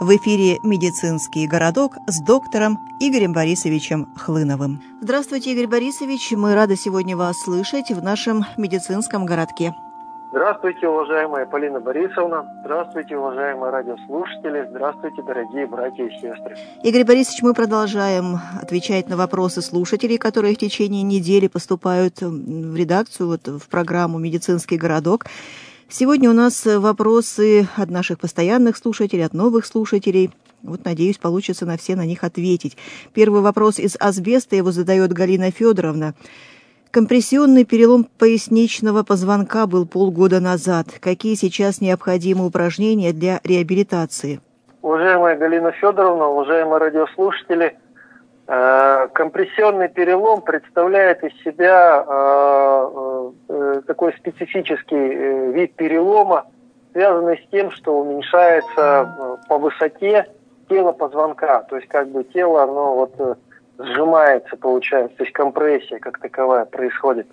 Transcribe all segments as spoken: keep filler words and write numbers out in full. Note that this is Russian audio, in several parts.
В эфире «Медицинский городок» с доктором Игорем Борисовичем Хлыновым. Здравствуйте, Игорь Борисович. Мы рады сегодня вас слышать в нашем медицинском городке. Здравствуйте, уважаемая Полина Борисовна. Здравствуйте, уважаемые радиослушатели. Здравствуйте, дорогие братья и сестры. Игорь Борисович, мы продолжаем отвечать на вопросы слушателей, которые в течение недели поступают в редакцию, вот, в программу «Медицинский городок». Сегодня у нас вопросы от наших постоянных слушателей, от новых слушателей. Вот, надеюсь, получится на все на них ответить. Первый вопрос из асбеста, его задает Галина Федоровна. Компрессионный перелом поясничного позвонка был полгода назад. Какие сейчас необходимы упражнения для реабилитации? Уважаемая Галина Федоровна, уважаемые радиослушатели, э, компрессионный перелом представляет из себя э, э, такой специфический э, вид перелома, связанный с тем, что уменьшается по высоте тело позвонка. То есть как бы тело, оно вот... Э, сжимается, получается, то есть компрессия как таковая происходит.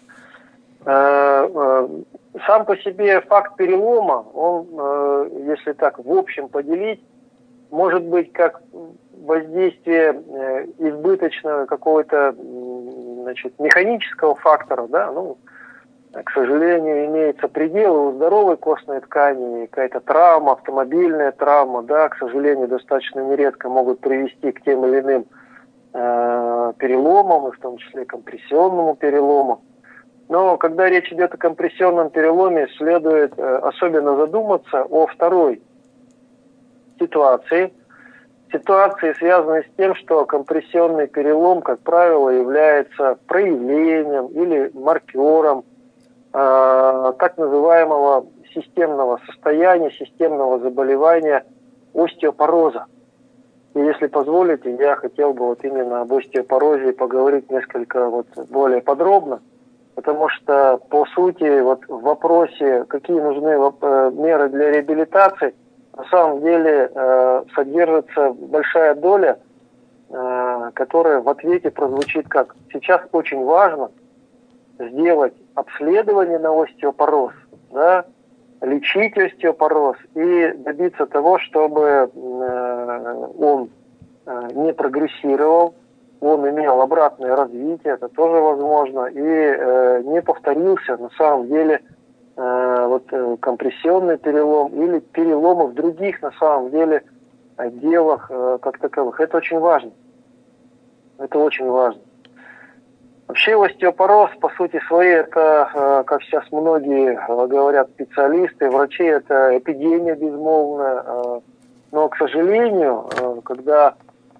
Сам по себе факт перелома, он, если так в общем поделить, может быть как воздействие избыточного какого-то, значит, механического фактора, да, ну, к сожалению, имеются пределы у здоровой костной ткани, какая-то травма, автомобильная травма, да, к сожалению, достаточно нередко могут привести к тем или иным переломам, и в том числе компрессионному перелому. Но когда речь идет о компрессионном переломе, следует особенно задуматься о второй ситуации. Ситуации, связанной с тем, что компрессионный перелом, как правило, является проявлением или маркером э, так называемого системного состояния, системного заболевания остеопороза. И если позволите, я хотел бы вот именно об остеопорозе поговорить несколько вот более подробно, потому что по сути вот в вопросе, какие нужны меры для реабилитации, на самом деле э, содержится большая доля, э, которая в ответе прозвучит как: сейчас очень важно сделать обследование на остеопороз, да, лечить остеопороз и добиться того, чтобы э, он э, не прогрессировал, он имел обратное развитие, это тоже возможно, и э, не повторился на самом деле э, вот, э, компрессионный перелом или переломы в других на самом деле отделах э, как таковых. Это очень важно. Это очень важно. Вообще остеопороз, по сути своей, это, как сейчас многие говорят специалисты, врачи, это эпидемия безмолвная. Но, к сожалению, когда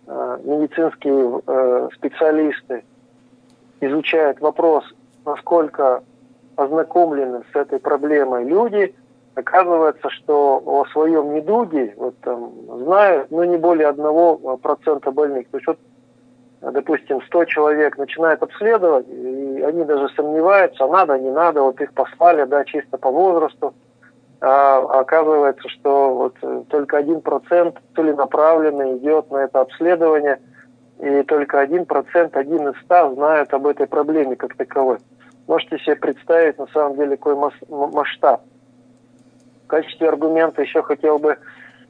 медицинские специалисты изучают вопрос, насколько ознакомлены с этой проблемой люди, оказывается, что о своем недуге вот, там, знают ну, не более одного процента больных. То есть вот, допустим, сто человек начинают обследовать, и они даже сомневаются, надо, не надо, вот их послали, да, чисто по возрасту. А оказывается, что вот только один процент целенаправленно идет на это обследование, и только один процент, один из ста знают об этой проблеме как таковой. Можете себе представить, на самом деле, какой масштаб. В качестве аргумента еще хотел бы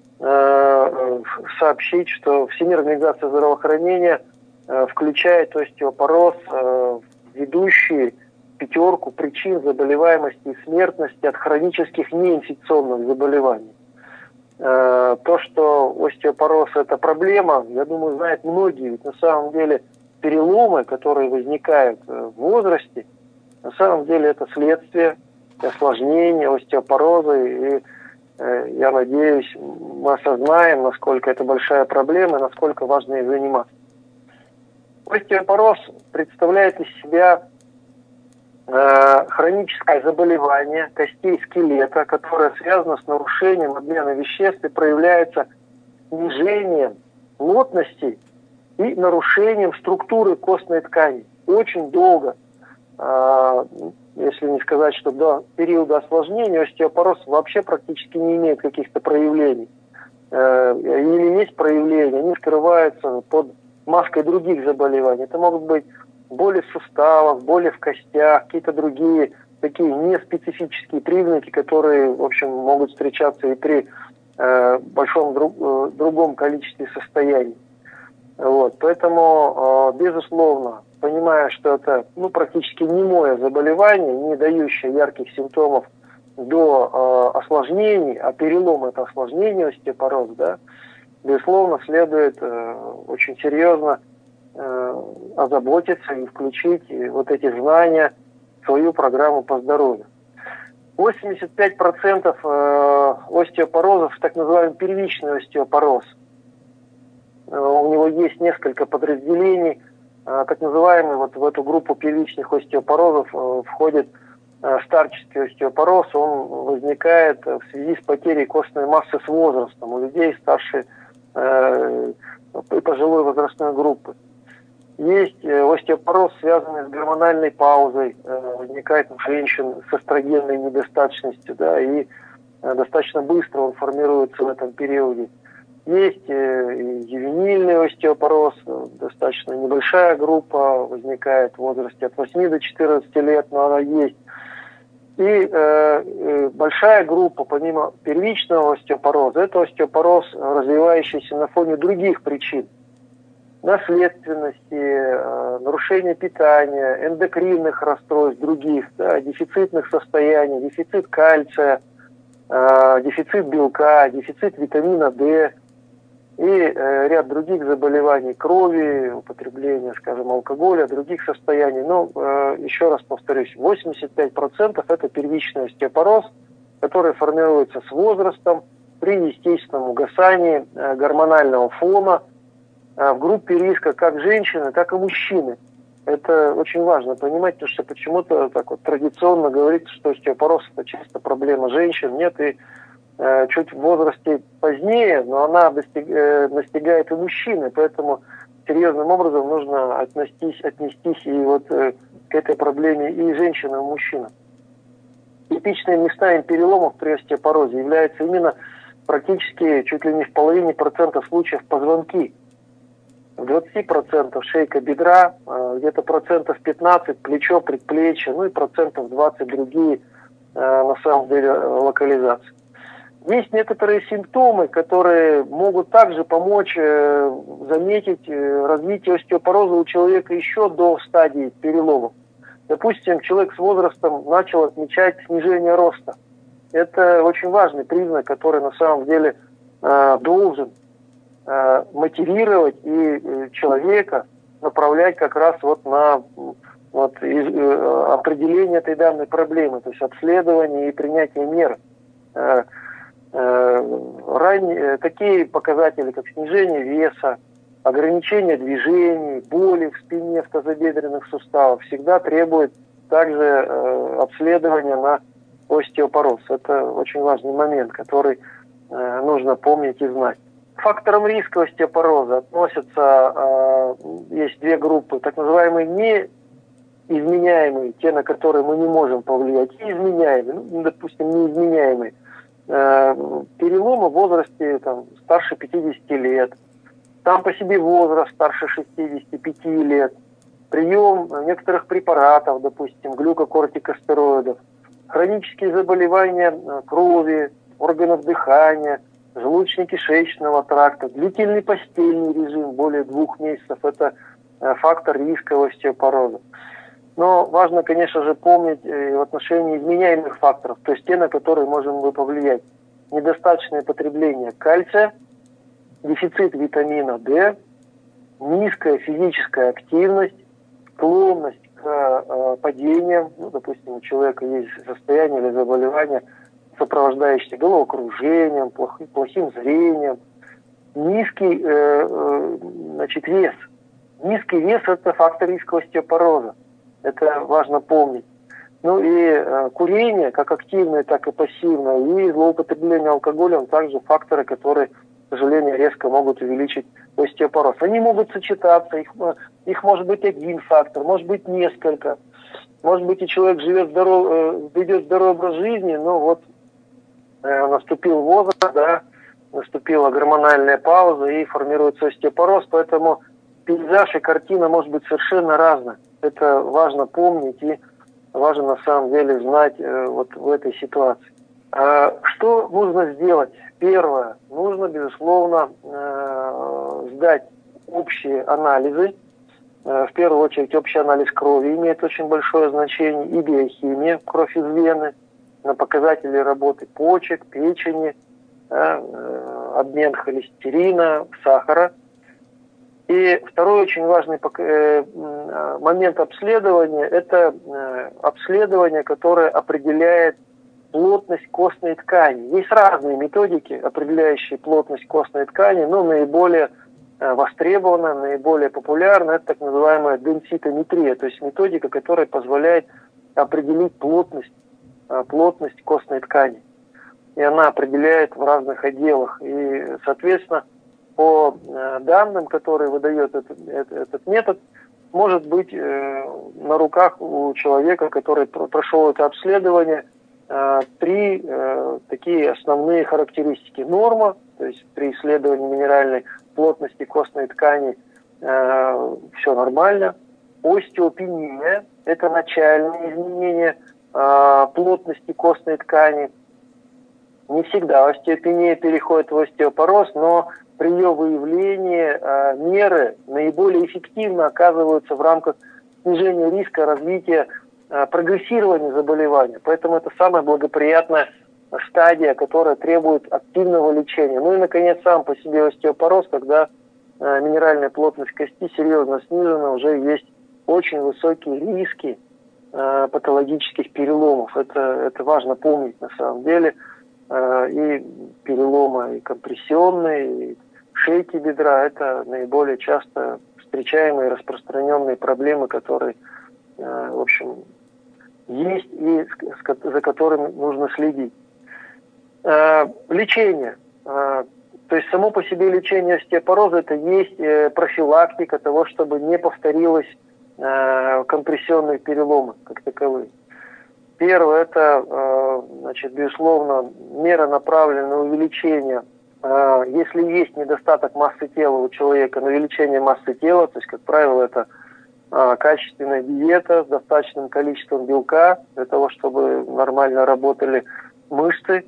э, сообщить, что Всемирная организация здравоохранения включает остеопороз в ведущие пятерку причин заболеваемости и смертности от хронических неинфекционных заболеваний. То, что остеопороз – это проблема, я думаю, знают многие. Ведь на самом деле переломы, которые возникают в возрасте, на самом деле это следствие осложнения остеопороза. И я надеюсь, мы осознаем, насколько это большая проблема и насколько важно ей заниматься. Остеопороз представляет из себя э, хроническое заболевание костей скелета, которое связано с нарушением обмена веществ и проявляется снижением плотности и нарушением структуры костной ткани. Очень долго, э, если не сказать, что до периода осложнения, остеопороз вообще практически не имеет каких-то проявлений. Э, или есть проявления, они скрываются под маской других заболеваний. Это могут быть боли в суставах, боли в костях, какие-то другие такие неспецифические признаки, которые, в общем, могут встречаться и при э, большом друг, э, другом количестве состояний. Вот. Поэтому, э, безусловно, понимая, что это ну, практически немое заболевание, не дающее ярких симптомов до э, осложнений, а перелом – это осложнение остеопороза, да, безусловно, следует э, очень серьезно э, озаботиться и включить вот эти знания в свою программу по здоровью. восемьдесят пять процентов э, остеопорозов, так называемый первичный остеопороз. Э, у него есть несколько подразделений. Э, так называемый, вот в эту группу первичных остеопорозов э, входит э, старческий остеопороз. Он возникает в связи с потерей костной массы с возрастом у людей старше э, и пожилой возрастной группы. Есть остеопороз, связанный с гормональной паузой, возникает у женщин с эстрогенной недостаточностью, да, и достаточно быстро он формируется в этом периоде. Есть ювенильный остеопороз, достаточно небольшая группа, возникает в возрасте от восьми до четырнадцати лет, но она есть. И э, большая группа, помимо первичного остеопороза, это остеопороз, развивающийся на фоне других причин. Наследственности, э, нарушения питания, эндокринных расстройств, других, да, дефицитных состояний, дефицит кальция, э, дефицит белка, дефицит витамина D и э, ряд других заболеваний крови, употребления, скажем, алкоголя, других состояний. Но, э, еще раз повторюсь, восемьдесят пять процентов это первичный остеопороз, который формируется с возрастом при естественном угасании э, гормонального фона в группе риска как женщины, так и мужчины. Это очень важно понимать, потому что почему-то так вот традиционно говорится, что остеопороз – это чисто проблема женщин. Нет, и э, чуть в возрасте позднее, но она достиг, э, достигает и мужчины, поэтому серьезным образом нужно отнестись, отнестись и вот э, к этой проблеме и женщинам, и мужчинам. Типичными местами переломов при остеопорозе являются именно практически чуть ли не в половине процентов случаев позвонки. В двадцати процентах шейка бедра, где-то процентов пятнадцать плечо, предплечье, ну и процентов двадцать другие на самом деле локализации. Есть некоторые симптомы, которые могут также помочь заметить развитие остеопороза у человека еще до стадии перелома. Допустим, человек с возрастом начал отмечать снижение роста. Это очень важный признак, который на самом деле должен мотивировать и человека направлять как раз вот на вот, определение этой данной проблемы, то есть обследование и принятие мер. Ранее, такие показатели, как снижение веса, ограничение движений, боли в спине, в тазобедренных суставах, всегда требуют также обследования на остеопороз. Это очень важный момент, который нужно помнить и знать. К факторам риска остеопороза относятся, э, есть две группы, так называемые неизменяемые, те, на которые мы не можем повлиять, и изменяемые, ну, допустим, неизменяемые. Э, переломы в возрасте там, старше пятидесяти лет, сам по себе возраст старше шестидесяти пяти лет, прием некоторых препаратов, допустим, глюкокортикостероидов, хронические заболевания крови, органов дыхания, желудочно-кишечного тракта, длительный постельный режим, более двух месяцев, это фактор риска остеопороза. Но важно, конечно же, помнить в отношении изменяемых факторов, то есть те, на которые можем мы повлиять. Недостаточное потребление кальция, дефицит витамина D, низкая физическая активность, склонность к э, падениям, ну, допустим, у человека есть состояние или заболевание, сопровождающийся головокружением, плохим, плохим зрением, низкий э, э, значит, вес. Низкий вес – это фактор риска остеопороза. Это важно помнить. Ну и э, курение, как активное, так и пассивное, и злоупотребление алкоголем также факторы, которые, к сожалению, резко могут увеличить остеопороз. Они могут сочетаться, их, их может быть один фактор, может быть несколько. Может быть, и человек живет здоров, э, ведет здоровый образ жизни, но вот наступил возраст, да, наступила гормональная пауза и формируется остеопороз, поэтому пейзаж и картина может быть совершенно разная. Это важно помнить и важно на самом деле знать э, вот в этой ситуации. Что нужно сделать? Первое. Нужно, безусловно, сдать общие анализы. В первую очередь, общий анализ крови имеет очень большое значение, и биохимия, кровь из вены, на показатели работы почек, печени, обмен холестерина, сахара. И второй очень важный момент обследования – это обследование, которое определяет плотность костной ткани. Есть разные методики, определяющие плотность костной ткани, но наиболее востребованная, наиболее популярна это так называемая денситометрия, то есть методика, которая позволяет определить плотность, плотность костной ткани. И она определяет в разных отделах. И, соответственно, по данным, которые выдает этот, этот метод, может быть на руках у человека, который прошел это обследование, три такие основные характеристики. Норма, то есть при исследовании минеральной плотности костной ткани э, все нормально. Остеопения – это начальные изменения э, плотности костной ткани. Не всегда остеопения переходит в остеопороз, но при ее выявлении э, меры наиболее эффективно оказываются в рамках снижения риска развития э, прогрессирования заболевания. Поэтому это самая благоприятная стадия, которая требует активного лечения. Ну и, наконец, сам по себе остеопороз, когда э, минеральная плотность кости серьезно снижена, уже есть очень высокие риски э, патологических переломов. Это, это важно помнить на самом деле. Э, и переломы и компрессионные, и шейки бедра – это наиболее часто встречаемые распространенные проблемы, которые, э, в общем, есть и за которыми нужно следить. Лечение. То есть само по себе лечение остеопороза это есть профилактика того, чтобы не повторилось компрессионные переломы как таковые. Первое это, значит, безусловно, мера направлена на увеличение, если есть недостаток массы тела у человека, на увеличение массы тела, то есть, как правило, это качественная диета с достаточным количеством белка для того, чтобы нормально работали мышцы.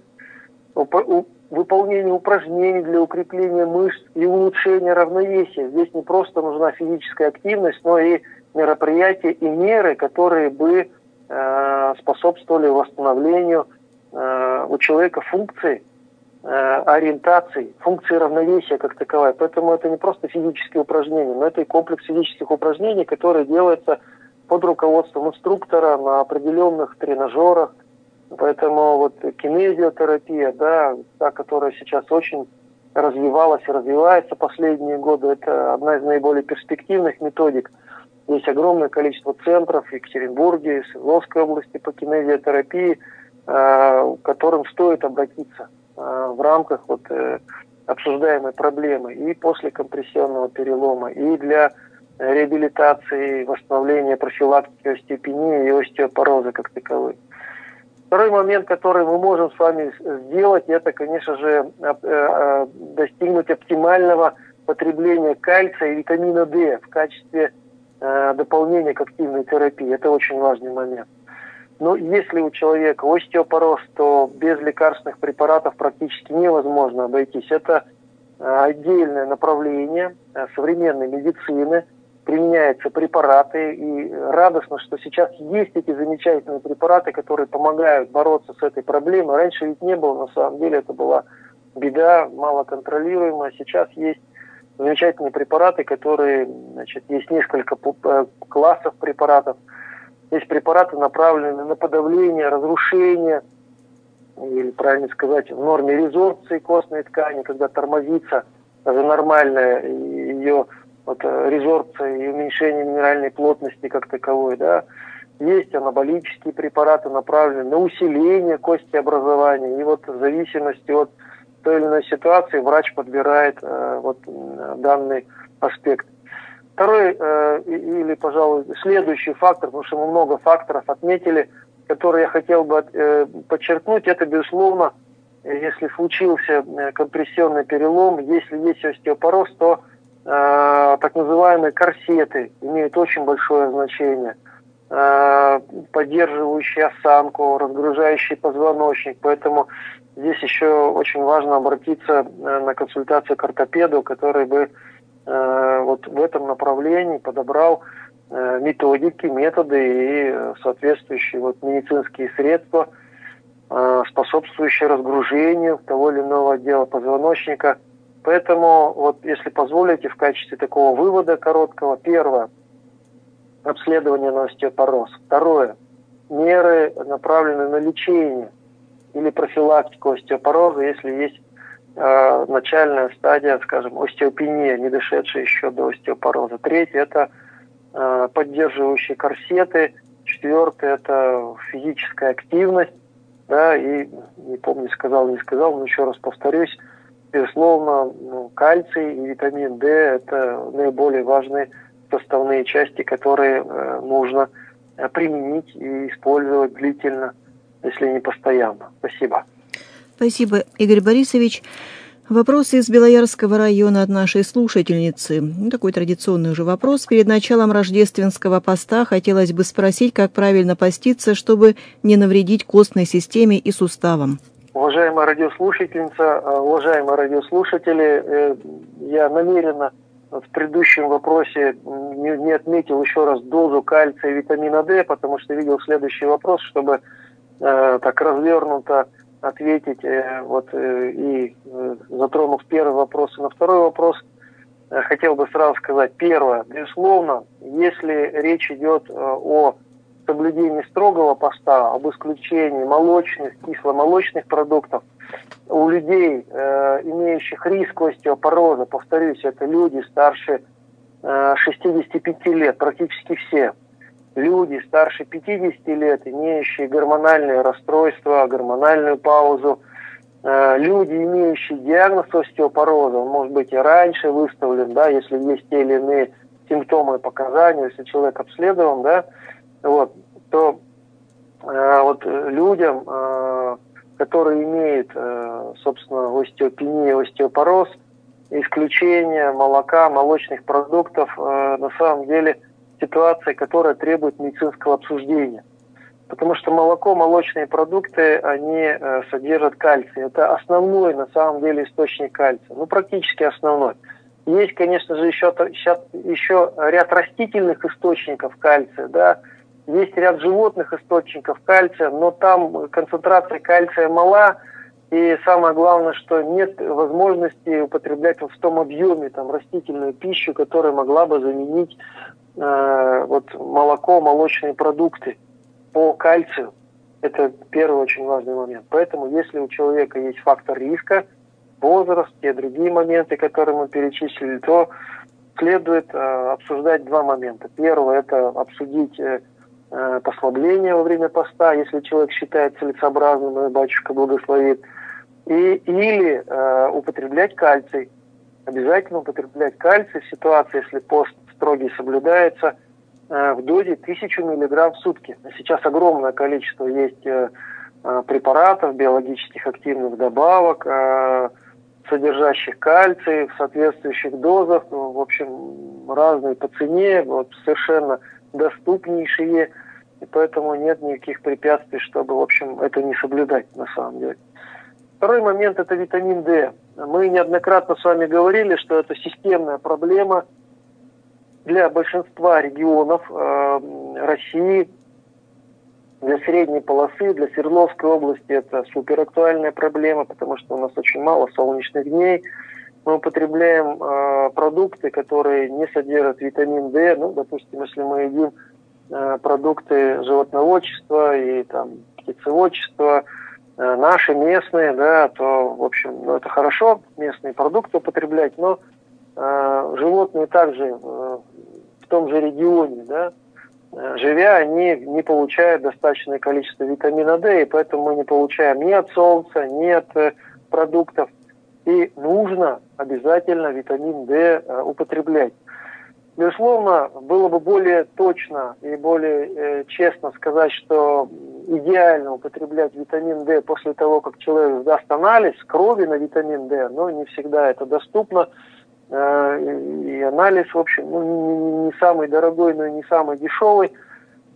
Выполнение упражнений для укрепления мышц и улучшения равновесия. Здесь не просто нужна физическая активность, но и мероприятия и меры, которые бы э, способствовали восстановлению э, у человека функции э, ориентации, функции равновесия как таковой. Поэтому это не просто физические упражнения, но это и комплекс физических упражнений, которые делаются под руководством инструктора на определенных тренажерах. Поэтому вот кинезиотерапия, да, та, которая сейчас очень развивалась и развивается последние годы, это одна из наиболее перспективных методик. Есть огромное количество центров в Екатеринбурге, в Свердловской области по кинезиотерапии, к которым стоит обратиться в рамках вот обсуждаемой проблемы и после компрессионного перелома, и для реабилитации, восстановления, профилактики остеопении и остеопороза как таковой. Второй момент, который мы можем с вами сделать, это, конечно же, достигнуть оптимального потребления кальция и витамина D в качестве дополнения к активной терапии. Это очень важный момент. Но если у человека остеопороз, то без лекарственных препаратов практически невозможно обойтись. Это отдельное направление современной медицины. Применяются препараты, и радостно, что сейчас есть эти замечательные препараты, которые помогают бороться с этой проблемой. Раньше ведь не было, на самом деле это была беда, малоконтролируемая. Сейчас есть замечательные препараты, которые, значит, есть несколько классов препаратов. Есть препараты, направленные на подавление, разрушение, или, правильно сказать, в норме резорбции костной ткани, когда тормозится даже нормальная ее вот, резорбция и уменьшение минеральной плотности как таковой, да. Есть анаболические препараты, направленные на усиление костеобразования. И вот в зависимости от той или иной ситуации врач подбирает э, вот, данный аспект. Второй, э, или, пожалуй, следующий фактор, потому что мы много факторов отметили, которые я хотел бы э, подчеркнуть, это, безусловно, если случился компрессионный перелом, если есть остеопороз, то э, так называемые корсеты имеют очень большое значение. поддерживающий осанку, разгружающий позвоночник. Поэтому здесь еще очень важно обратиться на консультацию к ортопеду, который бы вот в этом направлении подобрал методики, методы и соответствующие вот медицинские средства, способствующие разгружению того или иного отдела позвоночника. Поэтому, вот, если позволите, в качестве такого вывода короткого, первое – обследование на остеопороз. Второе – меры, направленные на лечение или профилактику остеопороза, если есть э, начальная стадия, скажем, остеопения, не дошедшая еще до остеопороза. Третье – это э, поддерживающие корсеты. Четвертое – это физическая активность. Да, и не помню, сказал, не сказал, но еще раз повторюсь, безусловно, ну, кальций и витамин D – это наиболее важные составные части, которые э, нужно э, применить и использовать длительно, если не постоянно. Спасибо. Спасибо, Игорь Борисович. Вопрос из Белоярского района от нашей слушательницы. Ну, такой традиционный уже вопрос. Перед началом рождественского поста хотелось бы спросить, как правильно поститься, чтобы не навредить костной системе и суставам. Уважаемая радиослушательница, уважаемые радиослушатели, я намеренно в предыдущем вопросе не, не отметил еще раз дозу кальция и витамина D, потому что видел следующий вопрос, чтобы э, так развернуто ответить, э, вот э, и э, затронув первый вопрос и на второй вопрос, э, хотел бы сразу сказать. Первое, безусловно, если речь идет э, о соблюдении строгого поста, об исключении молочных, кисломолочных продуктов, у людей, э, имеющих риск остеопороза, повторюсь, это люди старше э, шестидесяти пяти лет, практически все. Люди старше пятидесяти лет, имеющие гормональные расстройства, гормональную паузу, э, люди, имеющие диагноз остеопороза, он может быть и раньше выставлен, да, если есть те или иные симптомы и показания, если человек обследован, да, вот, то э, вот людям, э, которые имеют, э, собственно, остеопению, остеопороз, исключение молока, молочных продуктов, э, на самом деле ситуация, которая требует медицинского обсуждения. Потому что молоко, молочные продукты, они э, содержат кальций. Это основной, на самом деле, источник кальция. Ну, практически основной. Есть, конечно же, еще, еще ряд растительных источников кальция, да. Есть ряд животных источников кальция, но там концентрация кальция мала, и самое главное, что нет возможности употреблять в том объеме там, растительную пищу, которая могла бы заменить э, вот, молоко, молочные продукты по кальцию. Это первый очень важный момент. Поэтому, если у человека есть фактор риска, возраст, и другие моменты, которые мы перечислили, то следует э, обсуждать два момента. Первое – это обсудить э, послабление во время поста, если человек считает целесообразным, и батюшка благословит, и, или э, употреблять кальций. Обязательно употреблять кальций в ситуации, если пост строгий соблюдается, э, в дозе тысячу миллиграмм в сутки. Сейчас огромное количество есть э, препаратов, биологических активных добавок, э, содержащих кальций в соответствующих дозах, в общем, разные по цене, вот, совершенно доступнейшие, и поэтому нет никаких препятствий, чтобы, в общем, это не соблюдать на самом деле. Второй момент – это витамин D. Мы неоднократно с вами говорили, что это системная проблема для большинства регионов э, России, для средней полосы, для Свердловской области это суперактуальная проблема, потому что у нас очень мало солнечных дней. Мы употребляем э, продукты, которые не содержат витамин D. Ну, допустим, если мы едим э, продукты животноводчества и там, птицеводчества, э, наши местные, да, то, в общем, ну, это хорошо, местные продукты употреблять, но э, животные также э, в том же регионе, да, э, живя, они не получают достаточное количество витамина D, и поэтому мы не получаем ни от солнца, ни от э, продуктов. И нужно обязательно витамин D э, употреблять. Безусловно, было бы более точно и более э, честно сказать, что идеально употреблять витамин D после того, как человек сдаст анализ крови на витамин D, но не всегда это доступно. Э, и анализ, в общем, ну, не, не самый дорогой, но и не самый дешевый.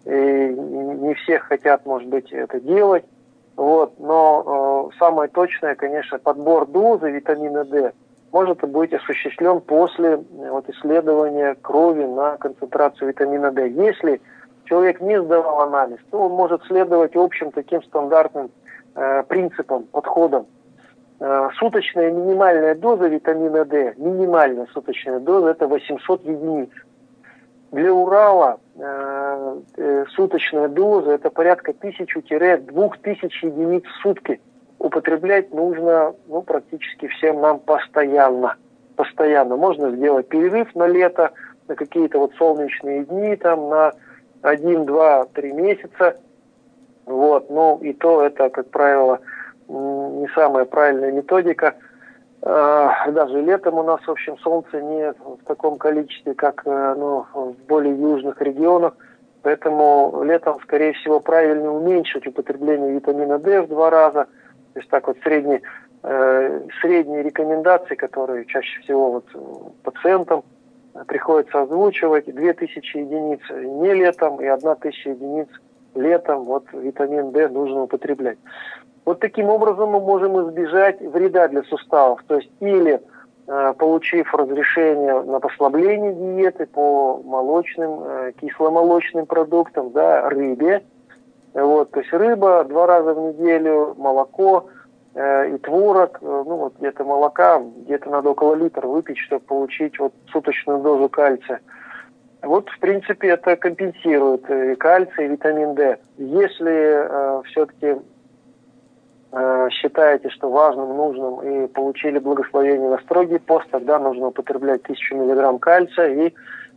и не всех хотят, может быть, это делать. Вот. Но э, самое точное, конечно, подбор дозы витамина D может быть осуществлен после вот, исследования крови на концентрацию витамина D. Если человек не сдавал анализ, то он может следовать общим таким стандартным э, принципам, подходам. Э, суточная минимальная доза витамина D, минимальная суточная доза, это восемьсот единиц. Для Урала э, э, суточная доза это порядка тысячи-двух тысяч единиц в сутки. Употреблять нужно ну, практически всем нам постоянно. Постоянно. Можно сделать перерыв на лето, на какие-то вот солнечные дни, там, на один, два, три месяца. Вот. Но и то это, как правило, не самая правильная методика. Даже летом у нас, в общем, солнца нет в таком количестве, как ну, в более южных регионах. Поэтому летом, скорее всего, правильно уменьшить употребление витамина D в два раза. То есть так вот средние, э, средние рекомендации, которые чаще всего вот пациентам приходится озвучивать, две тысячи единиц не летом и одна тысяча единиц летом, вот витамин D нужно употреблять. Вот таким образом мы можем избежать вреда для суставов. То есть или э, получив разрешение на послабление диеты по молочным, э, кисломолочным продуктам, да, рыбе. Вот, то есть рыба два раза в неделю, молоко э, и творог, э, ну вот где-то молока, где-то надо около литра выпить, чтобы получить вот суточную дозу кальция. Вот, в принципе, это компенсирует и кальций, и витамин D. Если э, все-таки э, считаете, что важным, нужным и получили благословение на строгий пост, тогда нужно употреблять тысячу миллиграмм кальция и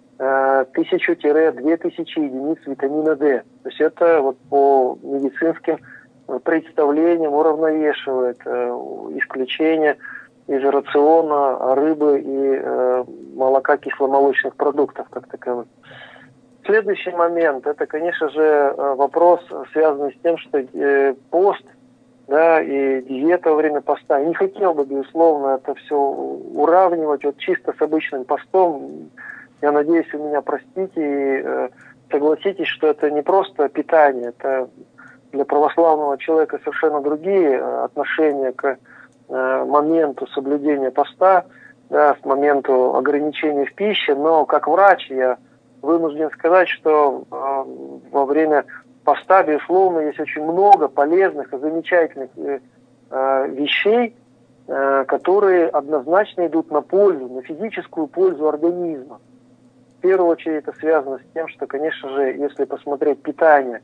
тысячу-две тысячи единиц витамина D. То есть это вот по медицинским представлениям уравновешивает э, исключение из рациона рыбы и э, молока кисломолочных продуктов как таковых. Следующий момент, это, конечно же, вопрос, связанный с тем, что э, пост, да, и диета во время поста. Я не хотел бы, безусловно, это все уравнивать вот чисто с обычным постом. Я надеюсь, вы меня простите и э, согласитесь, что это не просто питание, это для православного человека совершенно другие э, отношения к э, моменту соблюдения поста, да, с моменту ограничения в пище, но как врач я вынужден сказать, что э, во время поста, безусловно, есть очень много полезных и замечательных э, э, вещей, э, которые однозначно идут на пользу, на физическую пользу организма. В первую очередь это связано с тем, что, конечно же, если посмотреть питание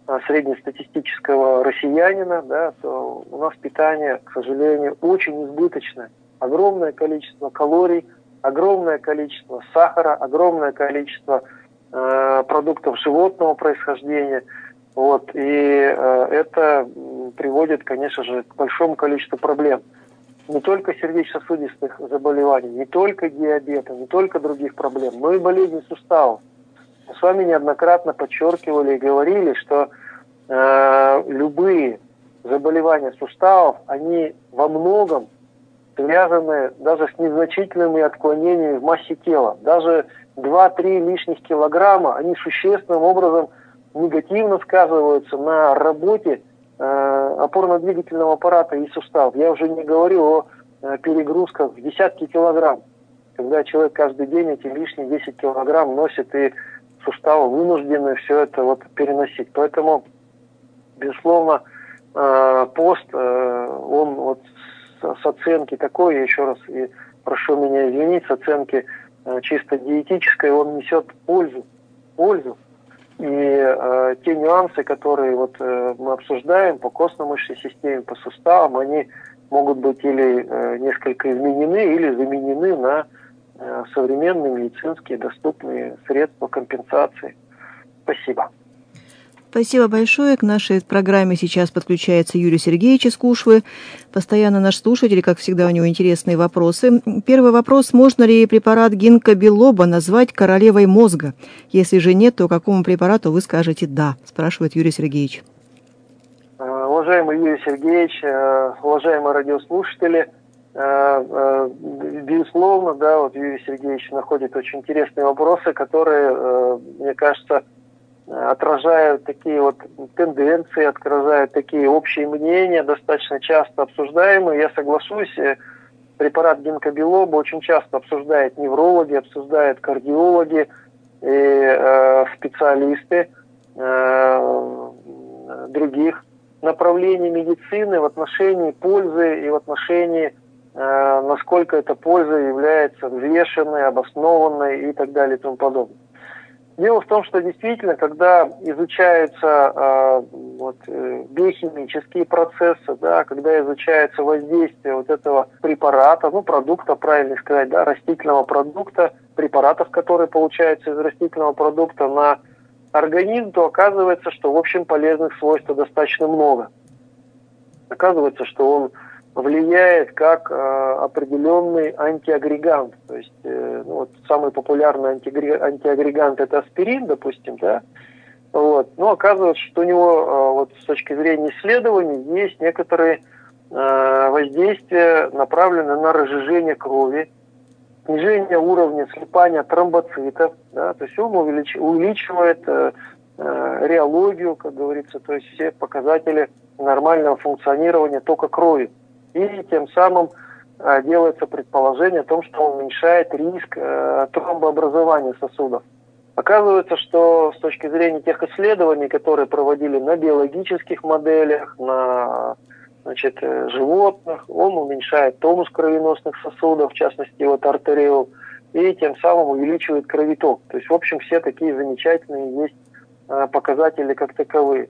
среднестатистического россиянина, да, то у нас питание, к сожалению, очень избыточное. Огромное количество калорий, огромное количество сахара, огромное количество э, продуктов животного происхождения. Вот, и э, это приводит, конечно же, к большому количеству проблем. Не только сердечно-сосудистых заболеваний, не только диабета, не только других проблем, но и болезни суставов. Мы с вами неоднократно подчеркивали и говорили, что э, любые заболевания суставов, они во многом связаны даже с незначительными отклонениями в массе тела. Даже два-три лишних килограмма, они существенным образом негативно сказываются на работе опорно-двигательного аппарата и суставов. Я уже не говорю о э, перегрузках в десятки килограмм, когда человек каждый день эти лишние десять килограмм носит, и суставы вынуждены все это вот переносить. Поэтому, безусловно, э, пост, э, он вот с, с оценки такой, я еще раз и прошу меня извинить, с оценки э, чисто диетической, он несет пользу, пользу. И э, те нюансы, которые вот, э, мы обсуждаем по костно-мышечной системе, по суставам, они могут быть или э, несколько изменены, или заменены на э, современные медицинские доступные средства компенсации. Спасибо. Спасибо большое. К нашей программе сейчас подключается Юрий Сергеевич из Кушвы. Постоянно наш слушатель, как всегда, у него интересные вопросы. Первый вопрос. Можно ли препарат гинкобилоба назвать королевой мозга? Если же нет, то какому препарату вы скажете «да», спрашивает Юрий Сергеевич. Уважаемый Юрий Сергеевич, уважаемые радиослушатели, безусловно, да, вот Юрий Сергеевич находит очень интересные вопросы, которые, мне кажется, отражают такие вот тенденции, отражают такие общие мнения, достаточно часто обсуждаемые. Я соглашусь, препарат гинкобилоба очень часто обсуждают неврологи, обсуждают кардиологи и э, специалисты э, других направлений медицины в отношении пользы и в отношении, э, насколько эта польза является взвешенной, обоснованной и так далее и тому подобное. Дело в том, что действительно, когда изучаются э, вот, э, биохимические процессы, да, когда изучается воздействие вот этого препарата, ну, продукта, правильно сказать, да, растительного продукта, препаратов, которые получаются из растительного продукта на организм, то оказывается, что, в общем, полезных свойств достаточно много. Оказывается, что он влияет как э, определенный антиагрегант. То есть э, ну, вот самый популярный антиагрегант это аспирин, допустим, да. Вот. Но оказывается, что у него э, вот, с точки зрения исследований есть некоторые э, воздействия, направленные на разжижение крови, снижение уровня слипания тромбоцитов, да, то есть он увелич... увеличивает э, э, реологию, как говорится, то есть все показатели нормального функционирования тока крови. И тем самым э, делается предположение о том, что он уменьшает риск э, тромбообразования сосудов. Оказывается, что с точки зрения тех исследований, которые проводили на биологических моделях, на значит, животных, он уменьшает тонус кровеносных сосудов, в частности вот артериол, и тем самым увеличивает кровоток. То есть, в общем, все такие замечательные есть э, показатели как таковые.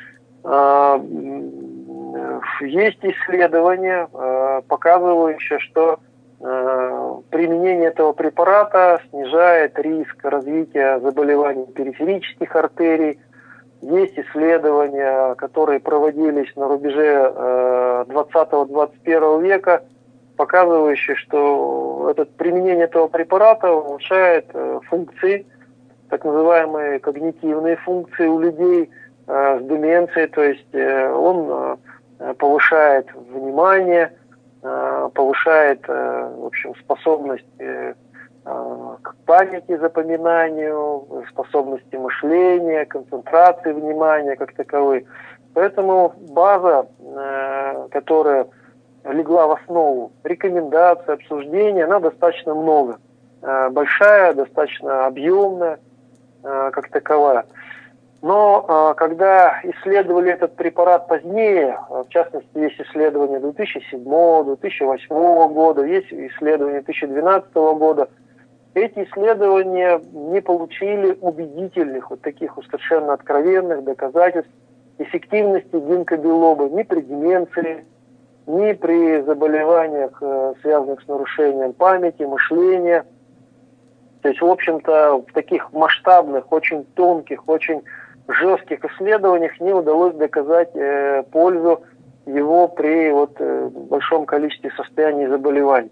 Есть исследования, показывающие, что применение этого препарата снижает риск развития заболеваний периферических артерий. Есть исследования, которые проводились на рубеже двадцатого-двадцать первого века, показывающие, что это, применение этого препарата улучшает функции, так называемые когнитивные функции у людей с деменцией, то есть он повышает внимание, повышает, в общем, способность к памяти, запоминанию, способности мышления, концентрации внимания как таковой. Поэтому база, которая легла в основу рекомендаций, обсуждений, она достаточно много. Большая, достаточно объемная, как таковая. Но когда исследовали этот препарат позднее, в частности, есть исследования две тысячи седьмого — две тысячи восьмого года, есть исследования две тысячи двенадцатого года, эти исследования не получили убедительных, вот таких уж совершенно откровенных доказательств эффективности гинкобилоба ни при деменции, ни при заболеваниях, связанных с нарушением памяти, мышления. То есть, в общем-то, в таких масштабных, очень тонких, очень жестких исследованиях не удалось доказать э, пользу его при вот, э, большом количестве состояний заболеваний.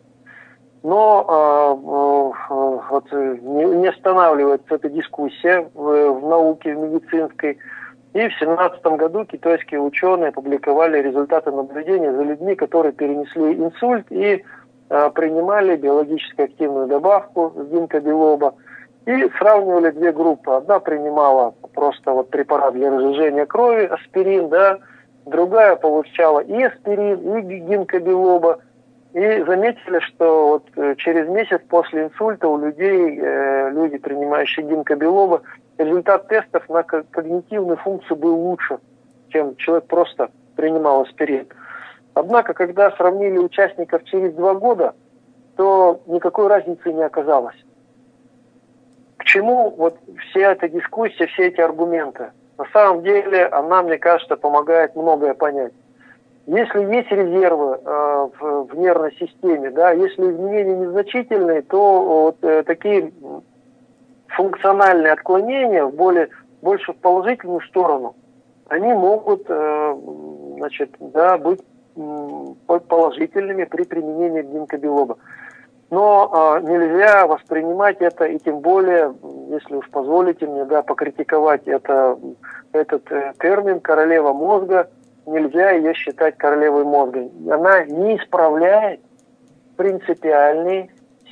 Но э, э, вот, не, не останавливается эта дискуссия в, в науке, в медицинской. И в две тысячи семнадцатом году китайские ученые опубликовали результаты наблюдения за людьми, которые перенесли инсульт и э, принимали биологически активную добавку гинкобилоба. И сравнивали две группы. Одна принимала просто вот препарат для разжижения крови, аспирин, да, другая получала и аспирин, и гинкобилоба. И заметили, что вот через месяц после инсульта у людей, э, люди, принимающие гинкобилоба, результат тестов на когнитивную функцию был лучше, чем человек просто принимал аспирин. Однако, когда сравнили участников через два года, то никакой разницы не оказалось. К чему вот вся эта дискуссия, все эти аргументы? На самом деле она, мне кажется, помогает многое понять. Если есть резервы э, в, в нервной системе, да, если изменения незначительные, то вот, э, такие функциональные отклонения в более, больше в положительную сторону, они могут э, значит, да, быть э, положительными при применении гинкобилоба. Но э, нельзя воспринимать это, и тем более, если уж позволите мне, да, покритиковать это, этот э, термин «королева мозга», нельзя ее считать королевой мозга. Она не исправляет принципиальные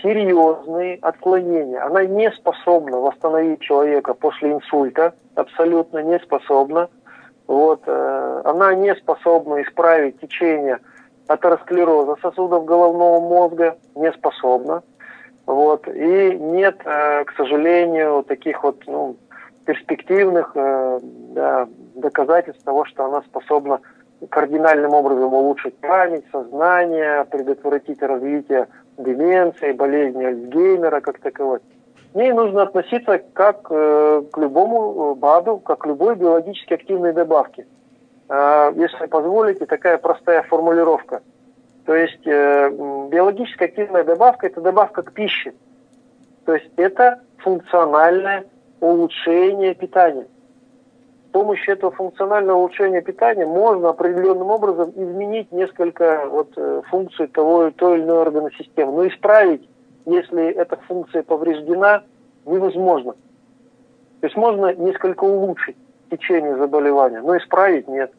серьезные отклонения. Она не способна восстановить человека после инсульта, абсолютно не способна. Вот, э, она не способна исправить течение атеросклероза сосудов головного мозга, не способна. Вот, и нет, э, к сожалению, таких вот ну, перспективных э, да, доказательств того, что она способна кардинальным образом улучшить память, сознание, предотвратить развитие деменции, болезни Альцгеймера как таковой. К ней нужно относиться как э, к любому БАДу, как к любой биологически активной добавке. Э, если позволите, такая простая формулировка. То есть э, биологически активная добавка – это добавка к пище. То есть это функциональное улучшение питания. С помощью этого функционального улучшения питания можно определенным образом изменить несколько вот, функций того, той или иной органной системы. Но исправить, если эта функция повреждена, невозможно. То есть можно несколько улучшить течение заболевания, но исправить нет.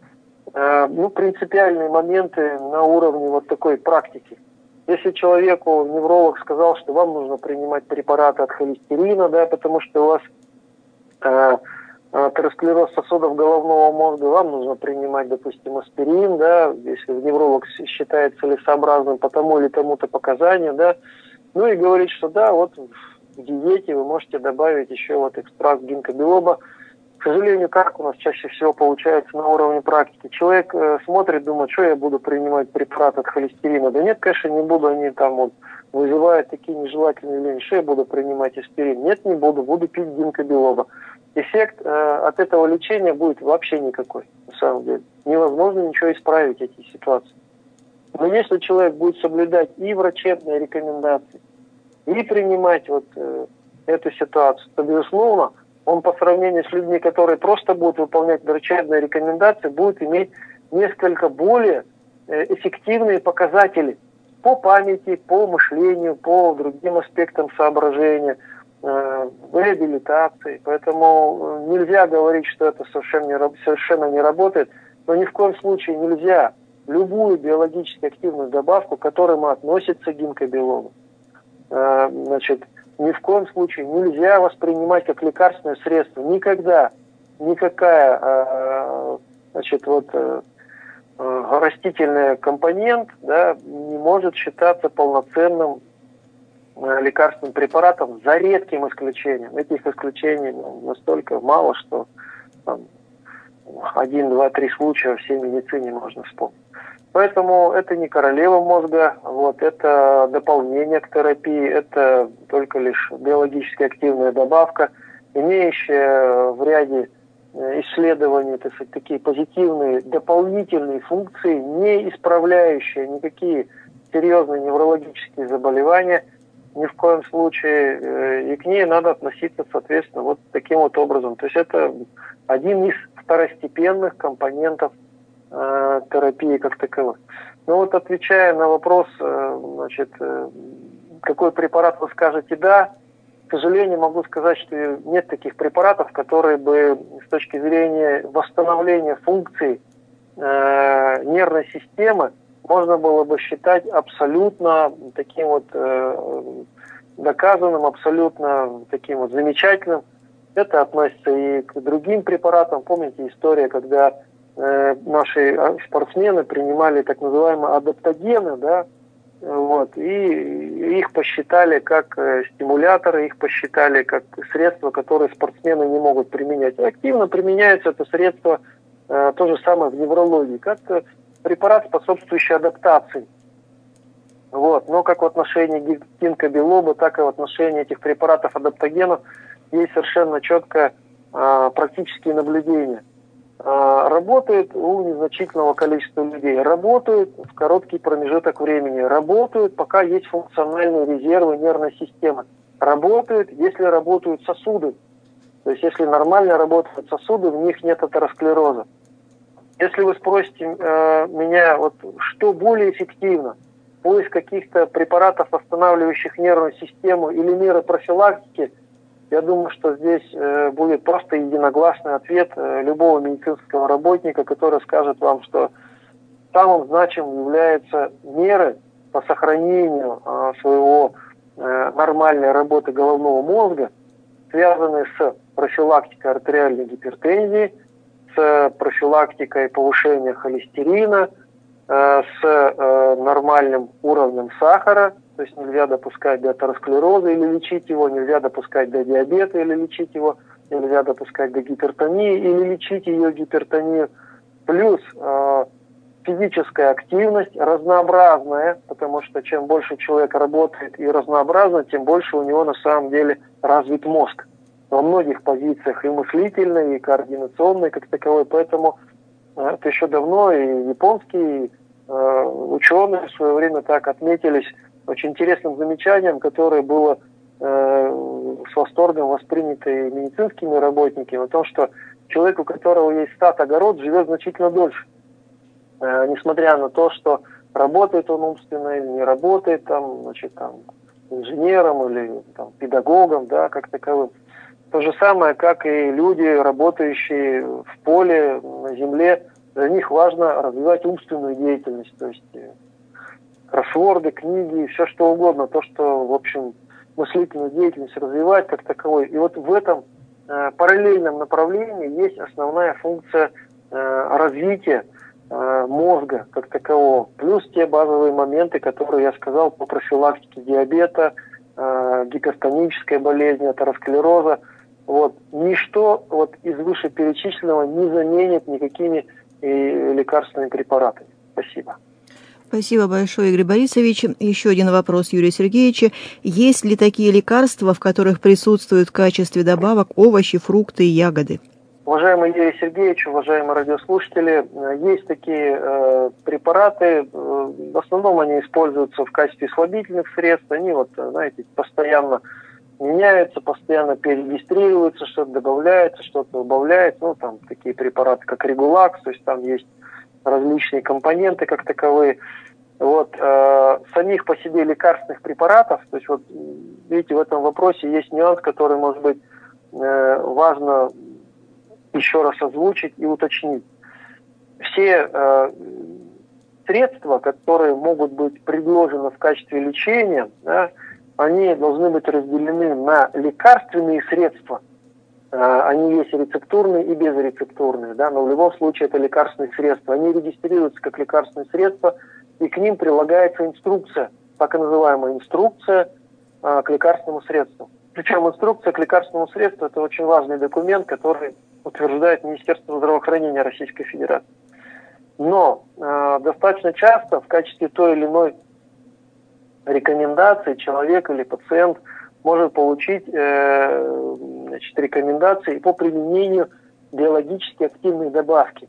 Э, ну, принципиальные моменты на уровне вот такой практики. Если человеку невролог сказал, что вам нужно принимать препараты от холестерина, да, потому что у вас э, атеросклероз сосудов головного мозга, вам нужно принимать, допустим, аспирин, да, если невролог считает целесообразным по тому или тому-то показанию, да, ну и говорит, что да, вот в диете вы можете добавить еще вот экстракт гинкобилоба. К сожалению, как у нас чаще всего получается на уровне практики. Человек э, смотрит, думает, что я буду принимать препарат от холестерина. Да нет, конечно, не буду, они там вот вызывают такие нежелательные явления, что я буду принимать аспирин. Нет, не буду, буду пить гинкобилоба. Эффект э, от этого лечения будет вообще никакой, на самом деле. Невозможно ничего исправить, эти ситуации. Но если человек будет соблюдать и врачебные рекомендации, и принимать вот э, эту ситуацию, то, безусловно, он по сравнению с людьми, которые просто будут выполнять врачебные рекомендации, будет иметь несколько более э, эффективные показатели по памяти, по мышлению, по другим аспектам соображения, э, в реабилитации. Поэтому нельзя говорить, что это совершенно не, совершенно не работает, но ни в коем случае нельзя любую биологически активную добавку, к которой относится гинкобилоба, э, значит, ни в коем случае нельзя воспринимать как лекарственное средство. Никогда никакая э, значит, вот, э, растительный компонент, да, не может считаться полноценным э, лекарственным препаратом, за редким исключением. Этих исключений ну, настолько мало, что там, один, два, три случая во всей медицине можно вспомнить. Поэтому это не королева мозга, вот, это дополнение к терапии, это только лишь биологически активная добавка, имеющая в ряде исследований, так сказать, такие позитивные дополнительные функции, не исправляющие никакие серьезные неврологические заболевания, ни в коем случае, и к ней надо относиться, соответственно, вот таким вот образом. То есть это один из второстепенных компонентов терапии как таковой. Но вот отвечая на вопрос, значит, какой препарат вы скажете «да», к сожалению, могу сказать, что нет таких препаратов, которые бы с точки зрения восстановления функций э, нервной системы можно было бы считать абсолютно таким вот э, доказанным, абсолютно таким вот замечательным. Это относится и к другим препаратам. Помните история, когда наши спортсмены принимали так называемые адаптогены, да, вот, и их посчитали как стимуляторы, их посчитали как средства, которые спортсмены не могут применять. И активно применяется это средство, э, то же самое в неврологии, как препарат, способствующий адаптации. Вот. Но как в отношении гинкобилоба, так и в отношении этих препаратов адаптогенов есть совершенно четкое э, практические наблюдения. Работают у незначительного количества людей, работают в короткий промежуток времени, работают, пока есть функциональные резервы нервной системы, работают, если работают сосуды, то есть если нормально работают сосуды, в них нет атеросклероза. Если вы спросите э, меня, вот, что более эффективно, поиск каких-то препаратов, останавливающих нервную систему, или меры профилактики, я думаю, что здесь э, будет просто единогласный ответ э, любого медицинского работника, который скажет вам, что самым значимым являются меры по сохранению э, своего э, нормальной работы головного мозга связаны с профилактикой артериальной гипертензии, с профилактикой повышения холестерина, э, с э, нормальным уровнем сахара, то есть нельзя допускать до атеросклероза или лечить его, нельзя допускать до диабета или лечить его, нельзя допускать до гипертонии или лечить ее гипертонию. Плюс э, физическая активность разнообразная, потому что чем больше человек работает и разнообразно, тем больше у него на самом деле развит мозг. Во многих позициях и мыслительной, и координационной как таковой. Поэтому э, это еще давно и японские э, ученые в свое время так отметились очень интересным замечанием, которое было э, с восторгом воспринято и медицинскими работниками, о том, что человек, у которого есть стад, огород, живет значительно дольше. Э, несмотря на то, что работает он умственно или не работает, там, значит, там, инженером или там, педагогом, да, как таковым. То же самое, как и люди, работающие в поле, на земле, для них важно развивать умственную деятельность, то есть кроссворды, книги, все что угодно, то, что, в общем, мыслительную деятельность развивать как таковой. И вот в этом э, параллельном направлении есть основная функция э, развития э, мозга как такового, плюс те базовые моменты, которые я сказал по профилактике диабета, э, гипертонической болезни, атеросклероза. Вот. Ничто вот из вышеперечисленного не заменит никакими э, лекарственными препаратами. Спасибо. Спасибо большое, Игорь Борисович. Еще один вопрос Юрия Сергеевича. Есть ли такие лекарства, в которых присутствуют в качестве добавок овощи, фрукты и ягоды? Уважаемый Юрий Сергеевич, уважаемые радиослушатели, есть такие э, препараты, э, в основном они используются в качестве слабительных средств, они вот, знаете, постоянно меняются, постоянно перерегистрируются, что-то добавляется, что-то убавляется, ну, там, такие препараты, как Регулакс, то есть там есть различные компоненты как таковые. Вот, э, самих по себе лекарственных препаратов, то есть вот, видите, в этом вопросе есть нюанс, который, может быть, э, важно еще раз озвучить и уточнить. Все э, средства, которые могут быть предложены в качестве лечения, да, они должны быть разделены на лекарственные средства. Они есть рецептурные и безрецептурные, да, но в любом случае это лекарственные средства. Они регистрируются как лекарственные средства, и к ним прилагается инструкция, так и называемая инструкция а, к лекарственному средству. Причем инструкция к лекарственному средству – это очень важный документ, который утверждает Министерство здравоохранения Российской Федерации. Но э, достаточно часто в качестве той или иной рекомендации человек или пациент может получить э, значит, рекомендации по применению биологически активной добавки.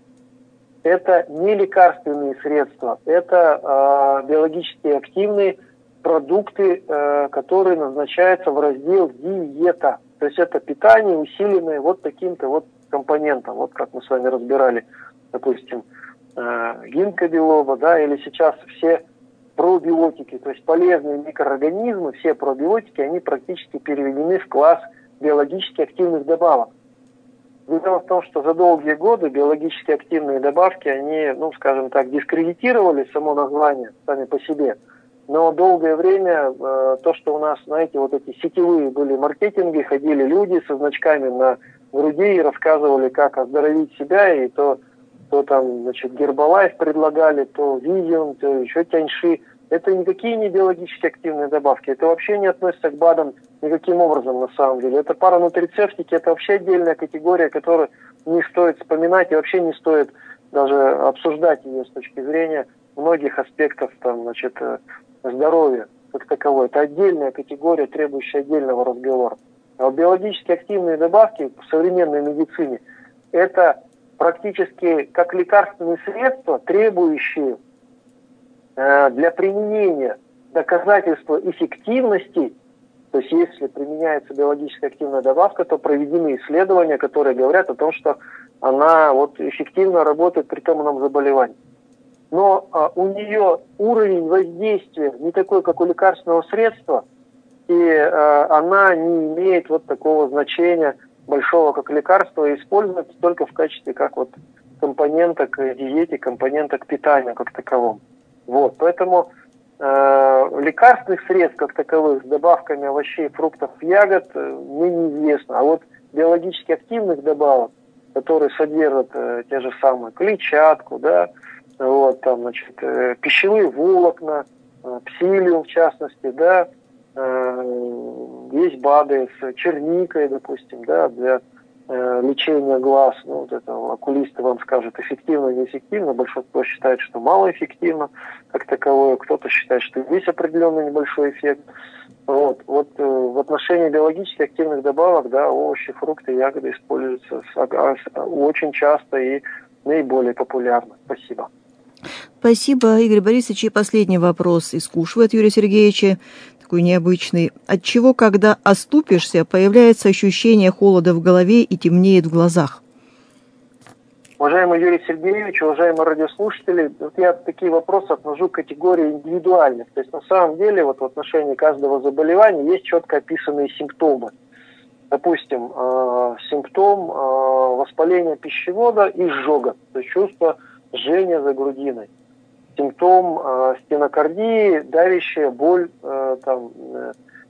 Это не лекарственные средства, это э, биологически активные продукты, э, которые назначаются в раздел диета. То есть это питание, усиленное вот таким-то вот компонентом. Вот как мы с вами разбирали, допустим, э, гинкобилоба, да, или сейчас все пробиотики, то есть полезные микроорганизмы, все пробиотики, они практически переведены в класс биологически активных добавок. Дело в том, что за долгие годы биологически активные добавки, они, ну, скажем так, дискредитировали само название сами по себе. Но долгое время э, то, что у нас, знаете, вот эти сетевые были маркетинги, ходили люди со значками на груди и рассказывали, как оздоровить себя, и то, то там, значит, Гербалайф предлагали, то Визиум, то еще Тяньши. Это никакие не биологически активные добавки. Это вообще не относится к БАДам никаким образом на самом деле. Это паранутрицептики, это вообще отдельная категория, которую не стоит вспоминать и вообще не стоит даже обсуждать ее с точки зрения многих аспектов там, значит, здоровья как таковой. Это отдельная категория, требующая отдельного разговора. А биологически активные добавки в современной медицине это практически как лекарственные средства, требующие э, для применения доказательства эффективности. То есть если применяется биологически активная добавка, то проведены исследования, которые говорят о том, что она вот эффективно работает при том ином заболевании. Но а, у нее уровень воздействия не такой, как у лекарственного средства, и а, она не имеет вот такого значения большого, как лекарство, и используется только в качестве как вот компонента к диете, компонента к питанию как таковому. Вот, поэтому Э, лекарственных средств как таковых с добавками овощей, фруктов, ягод э, мне неизвестно. А вот биологически активных добавок, которые содержат э, те же самые клетчатку, да, вот, там, значит, э, пищевые волокна, э, псилиум в частности, да, э, есть БАДы с черникой, допустим, да, для э, лечения глаз. Ну, вот это окулисты вам скажут, эффективно, неэффективно. Большинство считает, что малоэффективно как таковое. Кто-то считает, что есть определенный небольшой эффект. Вот, вот э, в отношении биологически активных добавок, да, овощи, фрукты, ягоды используются с, с, очень часто и наиболее популярно. Спасибо. Спасибо, Игорь Борисович. И последний вопрос из Кушвы от Юрия Сергеевича, такой необычный. Отчего, когда оступишься, появляется ощущение холода в голове и темнеет в глазах? Уважаемый Юрий Сергеевич, уважаемые радиослушатели, вот я такие вопросы отношу к категории индивидуальных. То есть на самом деле вот в отношении каждого заболевания есть четко описанные симптомы. Допустим, э, симптом э, воспаления пищевода и изжога, то есть чувство жжения за грудиной. Симптом э, стенокардии, давящая боль, э, там, э,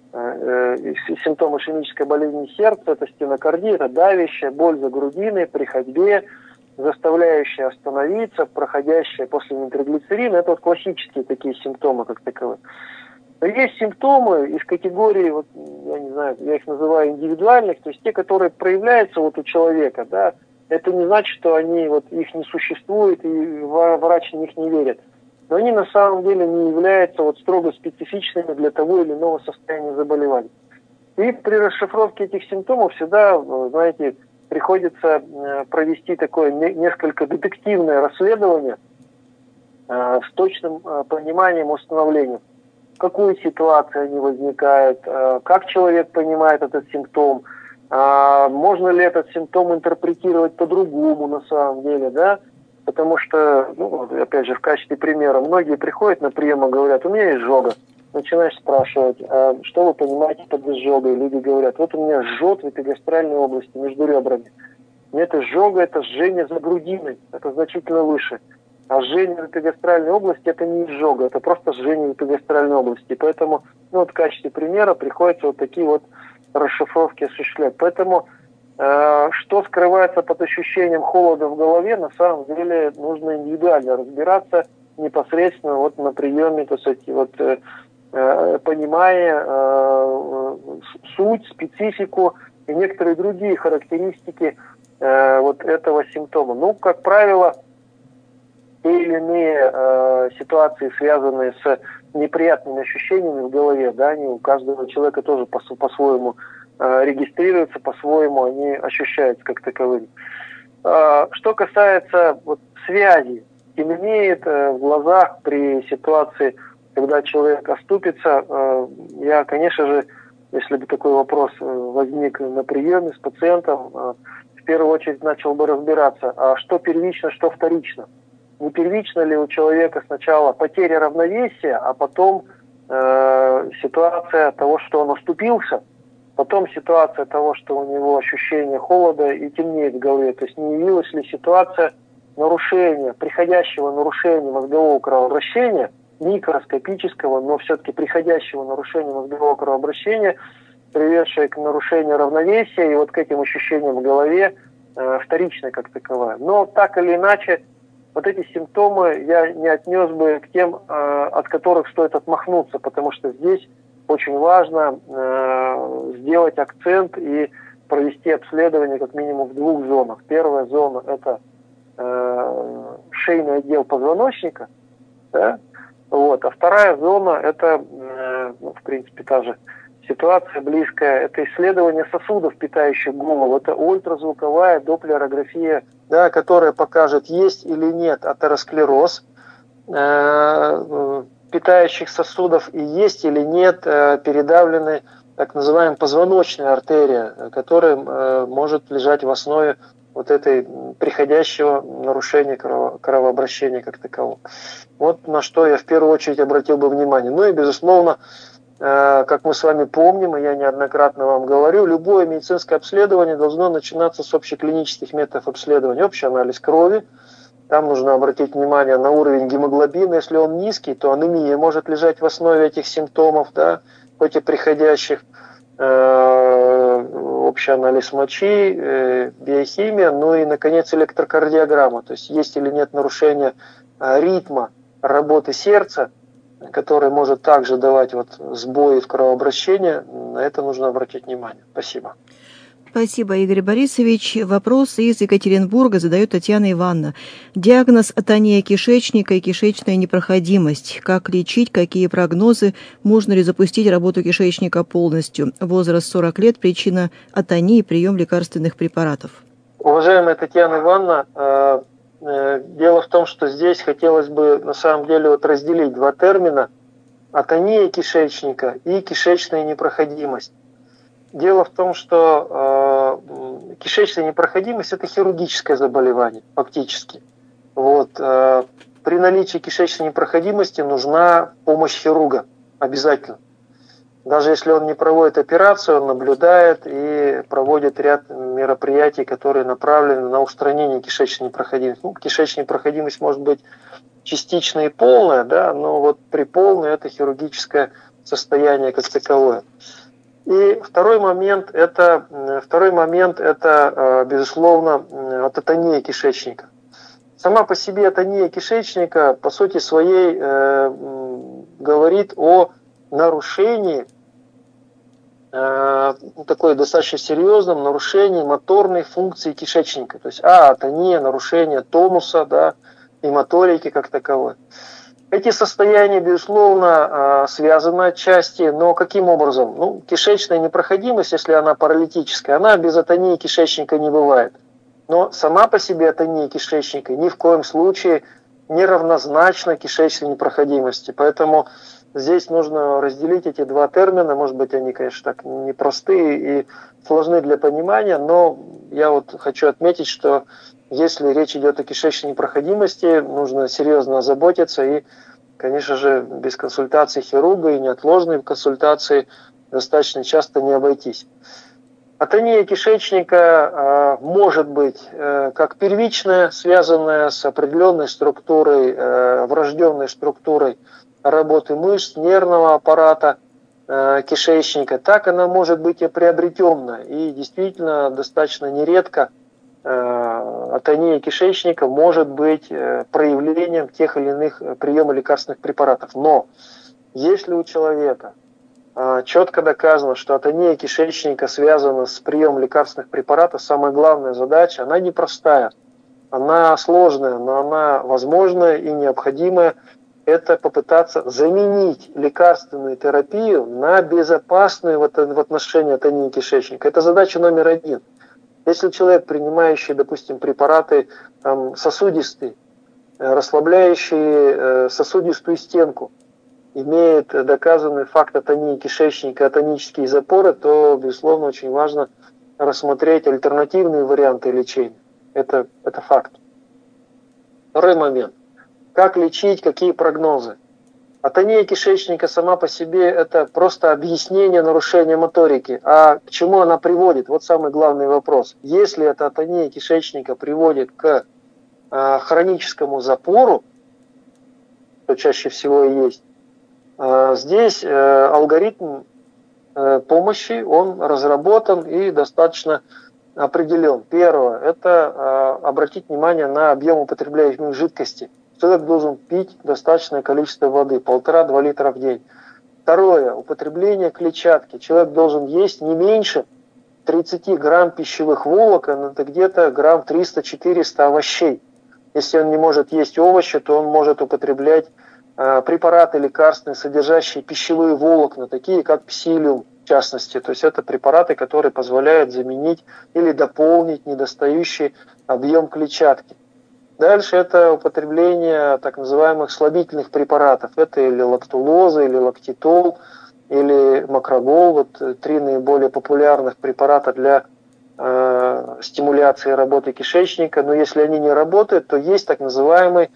э, симптом ишемической болезни сердца, это стенокардия, это давящая боль за грудиной при ходьбе, заставляющая остановиться, проходящая после нитроглицерина. Это вот классические такие симптомы, как таковые. Но есть симптомы из категории, вот, я не знаю, я их называю индивидуальных, то есть те, которые проявляются вот у человека, да, это не значит, что они, вот, их не существует и врач в них не верит. Но они на самом деле не являются вот строго специфичными для того или иного состояния заболевания. И при расшифровке этих симптомов всегда, знаете, приходится провести такое несколько детективное расследование э, с точным э, пониманием, установлением, в какой ситуации они возникают, э, как человек понимает этот симптом, э, можно ли этот симптом интерпретировать по-другому на самом деле, да, потому что, ну, опять же, в качестве примера, многие приходят на прием и говорят, у меня изжога. Начинаешь спрашивать, а что вы понимаете под изжогой? Люди говорят, вот у меня жжет в эпигастральной области, между ребрами. Нет, изжога – это жжение за грудиной, это значительно выше. А жжение в эпигастральной области – это не изжога, это просто жжение в эпигастральной области. Поэтому, ну, вот в качестве примера приходится вот такие вот расшифровки осуществлять. Поэтому, э, что скрывается под ощущением холода в голове, на самом деле нужно индивидуально разбираться непосредственно вот на приеме, так сказать, вот, э, понимая э, суть, специфику и некоторые другие характеристики э, вот этого симптома. Ну, как правило, те или иные э, ситуации, связанные с неприятными ощущениями в голове, да, они у каждого человека тоже по- по-своему э, регистрируются, по-своему они ощущаются как таковыми. Э, что касается вот, связи, темнеет э, в глазах при ситуации, когда человек оступится, я, конечно же, если бы такой вопрос возник на приеме с пациентом, в первую очередь начал бы разбираться, а что первично, что вторично. Не первично ли у человека сначала потеря равновесия, а потом э, ситуация того, что он оступился, потом ситуация того, что у него ощущение холода и темнеет в голове. То есть не явилась ли ситуация нарушения, приходящего нарушения мозгового кровообращения, микроскопического, но все-таки приходящего нарушения мозгового кровообращения, приведшее к нарушению равновесия и вот к этим ощущениям в голове э, вторичной как таковая. Но так или иначе, вот эти симптомы я не отнес бы к тем, э, от которых стоит отмахнуться, потому что здесь очень важно э, сделать акцент и провести обследование как минимум в двух зонах. Первая зона – это э, шейный отдел позвоночника, да? Вот. А вторая зона – это, э, ну, в принципе, та же ситуация близкая. Это исследование сосудов, питающих голову. Это ультразвуковая доплерография, да, которая покажет, есть или нет атеросклероз э, питающих сосудов и есть или нет э, передавленная так называемая позвоночная артерия, которая э, может лежать в основе вот этой приходящего нарушения крово- кровообращения как такового. Вот на что я в первую очередь обратил бы внимание. Ну и, безусловно, э, как мы с вами помним, и я неоднократно вам говорю, любое медицинское обследование должно начинаться с общеклинических методов обследования. Общий анализ крови, Там нужно обратить внимание на уровень гемоглобина. Если он низкий, то анемия может лежать в основе этих симптомов, да, хоть и приходящих. Общий анализ мочи, биохимия, ну и, наконец, электрокардиограмма. То есть есть или нет нарушения ритма работы сердца, который может также давать вот сбои в кровообращении. На это нужно обратить внимание. Спасибо. Спасибо, Игорь Борисович. Вопрос из Екатеринбурга задает Татьяна Ивановна. Диагноз атония кишечника и кишечная непроходимость. Как лечить, какие прогнозы? Можно ли запустить работу кишечника полностью? Возраст сорок лет, причина атонии, прием лекарственных препаратов. Уважаемая Татьяна Ивановна, дело в том, что здесь хотелось бы на самом деле вот разделить два термина: атония кишечника и кишечная непроходимость. Дело в том, что э, кишечная непроходимость – это хирургическое заболевание, фактически. Вот, э, при наличии кишечной непроходимости нужна помощь хирурга обязательно. Даже если он не проводит операцию, он наблюдает и проводит ряд мероприятий, которые направлены на устранение кишечной непроходимости. Ну, кишечная непроходимость может быть частичная и полная, да, но вот при полной это хирургическое состояние как таковое. И второй момент это, второй момент это, безусловно, атония кишечника. Сама по себе атония кишечника, по сути своей, э, говорит о нарушении, э, такой достаточно серьезном нарушении моторной функции кишечника. То есть, а, атония, нарушение тонуса, да, и моторики как таковой. Эти состояния, безусловно, связаны отчасти, но каким образом? Ну, кишечная непроходимость, если она паралитическая, она без атонии кишечника не бывает. Но сама по себе атония кишечника ни в коем случае не равнозначна кишечной непроходимости. Поэтому здесь нужно разделить эти два термина. Может быть, они, конечно, так непростые и сложны для понимания, но я вот хочу отметить, что если речь идет о кишечной непроходимости, нужно серьезно озаботиться и, конечно же, без консультации хирурга и неотложной консультации достаточно часто не обойтись. Атония кишечника э, может быть э, как первичная, связанная с определенной структурой, э, врожденной структурой работы мышц, нервного аппарата э, кишечника, так она может быть и приобретенная. И действительно достаточно нередко атония кишечника может быть проявлением тех или иных приема лекарственных препаратов. Но если у человека четко доказано, что атония кишечника связана с приемом лекарственных препаратов, самая главная задача, она непростая, она сложная, но она возможная и необходимая, это попытаться заменить лекарственную терапию на безопасную в отношении атонии кишечника. Это задача номер один. Если человек, принимающий, допустим, препараты там, сосудистые, расслабляющие сосудистую стенку, имеет доказанный факт атонии кишечника, атонические запоры, то, безусловно, очень важно рассмотреть альтернативные варианты лечения. Это, это факт. Второй момент. Как лечить, какие прогнозы? Атония кишечника сама по себе это просто объяснение нарушения моторики. А к чему она приводит? Вот самый главный вопрос. Если эта атония кишечника приводит к э, хроническому запору, что чаще всего и есть, э, здесь э, алгоритм э, помощи, он разработан и достаточно определен. Первое, это э, обратить внимание на объем употребляемых жидкостей. Человек должен пить достаточное количество воды, полтора-два литра в день. Второе, употребление клетчатки. Человек должен есть не меньше тридцать грамм пищевых волокон, это где-то грамм триста-четыреста овощей. Если он не может есть овощи, то он может употреблять э, препараты лекарственные, содержащие пищевые волокна, такие как псилиум, в частности. То есть это препараты, которые позволяют заменить или дополнить недостающий объем клетчатки. Дальше это употребление так называемых слабительных препаратов. Это или лактулоза, или лактитол, или макрогол. Вот три наиболее популярных препарата для э, стимуляции работы кишечника. Но если они не работают, то есть так называемые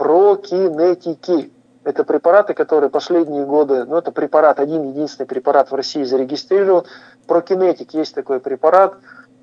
прокинетики. Это препараты, которые последние годы, ну это препарат, один единственный препарат в России зарегистрирован. Прокинетик, есть такой препарат.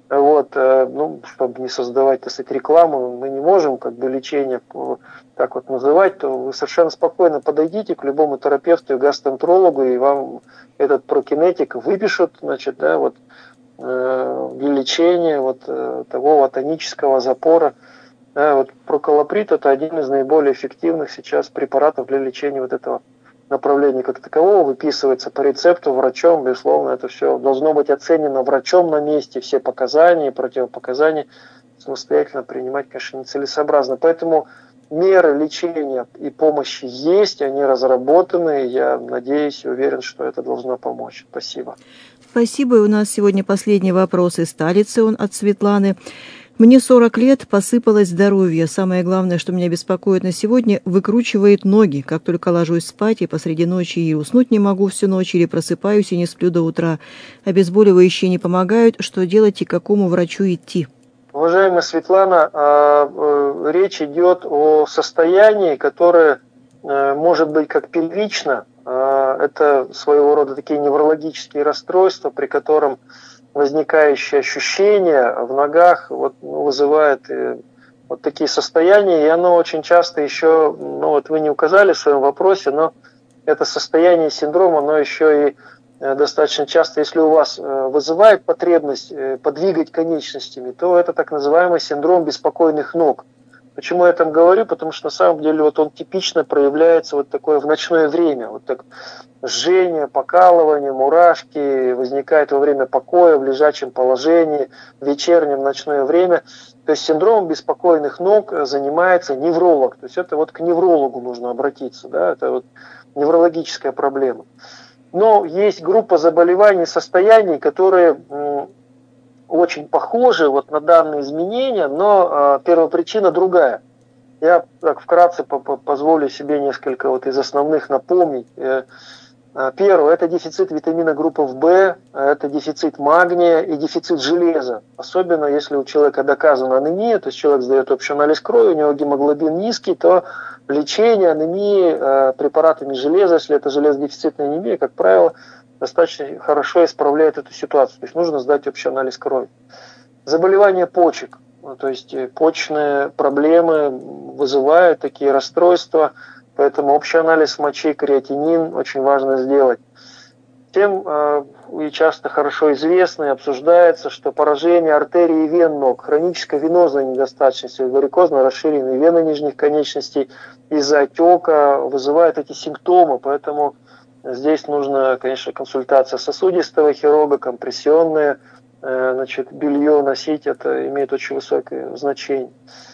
Вот, ну, чтобы не создавать, так сказать, рекламу, мы не можем как бы лечение так вот называть, то вы совершенно спокойно подойдите к любому терапевту и гастроэнтерологу, и вам этот прокинетик выпишут, значит, да, вот, для лечения вот того вот тонического запора. Да, вот проколоприд — это один из наиболее эффективных сейчас препаратов для лечения вот этого направления как такового, выписывается по рецепту врачом, безусловно, это все должно быть оценено врачом на месте, все показания, противопоказания самостоятельно принимать, конечно, нецелесообразно. Поэтому меры лечения и помощи есть, они разработаны, я надеюсь и уверен, что это должно помочь. Спасибо. Спасибо. И у нас сегодня последний вопрос из Талицы, он от Светланы. Мне сорок лет, посыпалось здоровье. Самое главное, что меня беспокоит на сегодня, выкручивает ноги. Как только ложусь спать и посреди ночи и уснуть не могу всю ночь, или просыпаюсь и не сплю до утра. Обезболивающие не помогают. Что делать и к какому врачу идти? Уважаемая Светлана, речь идет о состоянии, которое может быть как первично. Это своего рода такие неврологические расстройства, при котором возникающие ощущения в ногах вот, ну, вызывает э, вот такие состояния, и оно очень часто еще, ну вот вы не указали в своем вопросе, но это состояние синдрома, оно еще и э, достаточно часто, если у вас э, вызывает потребность э, подвигать конечностями, то это так называемый синдром беспокойных ног. Почему я там говорю? Потому что на самом деле вот он типично проявляется вот такое в ночное время. Вот так жжение, покалывание, мурашки возникает во время покоя, в лежачем положении, в вечернем ночное время. То есть синдромом беспокойных ног занимается невролог. То есть это вот к неврологу нужно обратиться. Да? Это вот неврологическая проблема. Но есть группа заболеваний, состояний, которые очень похожи вот на данные изменения, но э, первопричина другая. Я так вкратце по -по позволю себе несколько вот из основных напомнить. Э, э, первое – это дефицит витамина группы В, это дефицит магния и дефицит железа. Особенно если у человека доказана анемия, то есть человек сдает общий анализ крови, у него гемоглобин низкий, то лечение анемии э, препаратами железа, если это железодефицитная анемия, как правило, достаточно хорошо исправляет эту ситуацию. То есть нужно сдать общий анализ крови. Заболевания почек, ну, то есть почечные проблемы вызывают такие расстройства, поэтому общий анализ мочи, креатинин очень важно сделать. Тем э, и часто хорошо известно и обсуждается, что поражение артерий и вен ног, хроническая венозная недостаточность, варикозно расширенные вены нижних конечностей из-за отека вызывают эти симптомы, поэтому здесь нужно, конечно, консультация сосудистого хирурга, компрессионное, значит, белье носить, это имеет очень высокое значение.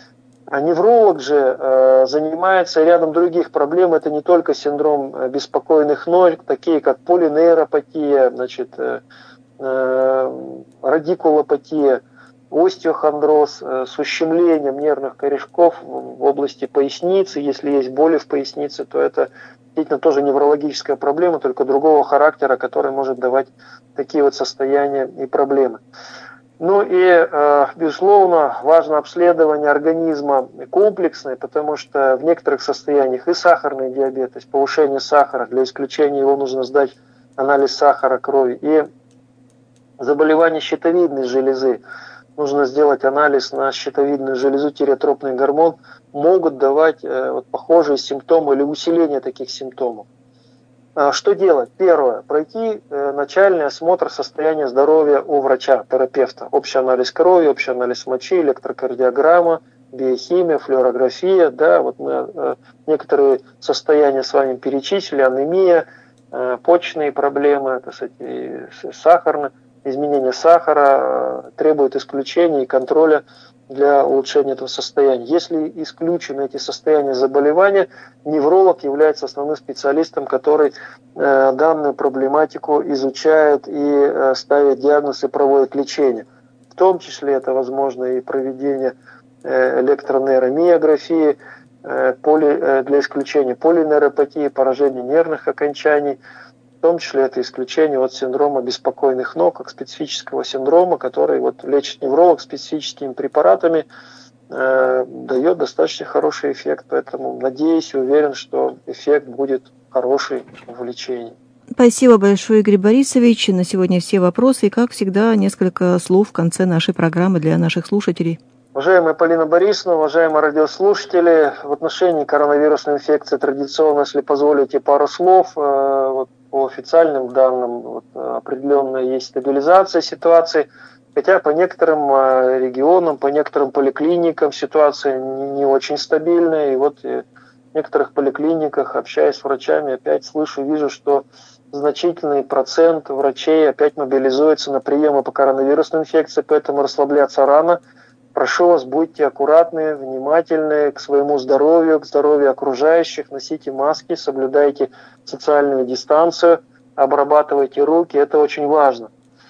А невролог же э, занимается рядом других проблем. Это не только синдром беспокойных ног, такие как полинейропатия, значит, э, э, радикулопатия, остеохондроз э, с ущемлением нервных корешков в области поясницы. Если есть боли в пояснице, то это действительно тоже неврологическая проблема, только другого характера, которая может давать такие вот состояния и проблемы. Ну и, безусловно, важно обследование организма комплексное, потому что в некоторых состояниях и сахарный диабет, то есть повышение сахара, для исключения его нужно сдать анализ сахара крови, и заболевание щитовидной железы, нужно сделать анализ на щитовидную железу, тиреотропный гормон, могут давать вот, похожие симптомы или усиление таких симптомов. Что делать? Первое. Пройти начальный осмотр состояния здоровья у врача, терапевта. Общий анализ крови, общий анализ мочи, электрокардиограмма, биохимия, флюорография. Да, вот мы некоторые состояния с вами перечислили. Анемия, почечные проблемы, так сказать, сахарные, изменение сахара требует исключения и контроля для улучшения этого состояния. Если исключены эти состояния заболевания, невролог является основным специалистом, который э, данную проблематику изучает и э, ставит диагноз и проводит лечение. В том числе это возможно и проведение э, электронейромиографии э, поли, э, для исключения полинейропатии, поражения нервных окончаний. В том числе это исключение от синдрома беспокойных ног, как специфического синдрома, который вот лечит невролог специфическими препаратами, э, дает достаточно хороший эффект. Поэтому надеюсь и уверен, что эффект будет хороший в лечении. Спасибо большое, Игорь Борисович. На сегодня все вопросы. И, как всегда, несколько слов в конце нашей программы для наших слушателей. Уважаемая Полина Борисовна, уважаемые радиослушатели, в отношении коронавирусной инфекции традиционно, если позволите, пару слов. Вот по официальным данным вот, определенно есть стабилизация ситуации, хотя по некоторым регионам, по некоторым поликлиникам ситуация не, не очень стабильная. И вот в некоторых поликлиниках, общаясь с врачами, опять слышу, вижу, что значительный процент врачей опять мобилизуется на приемы по коронавирусной инфекции, поэтому расслабляться рано. Прошу вас, будьте аккуратны, внимательны к своему здоровью, к здоровью окружающих, носите маски, соблюдайте социальную дистанцию, обрабатывайте руки, это очень важно.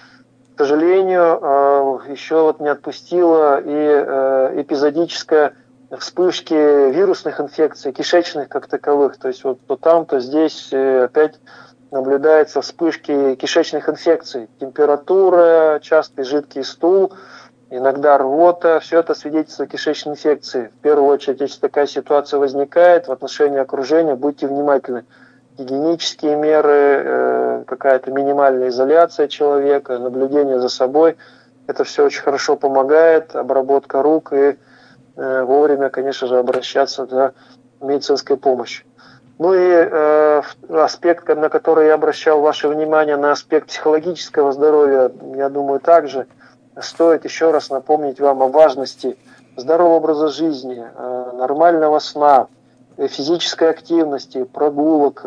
К сожалению, еще вот не отпустила и эпизодическая вспышки вирусных инфекций, кишечных как таковых, то есть вот то там, то здесь опять наблюдаются вспышки кишечных инфекций, температура, частый жидкий стул, иногда рвота, все это свидетельствует кишечной инфекции. В первую очередь, если такая ситуация возникает в отношении окружения, будьте внимательны. Гигиенические меры, какая-то минимальная изоляция человека, наблюдение за собой, это все очень хорошо помогает, обработка рук и вовремя, конечно же, обращаться за медицинской помощью. Ну и э, аспект, на который я обращал ваше внимание, на аспект психологического здоровья, я думаю, также стоит еще раз напомнить вам о важности здорового образа жизни, нормального сна, физической активности, прогулок,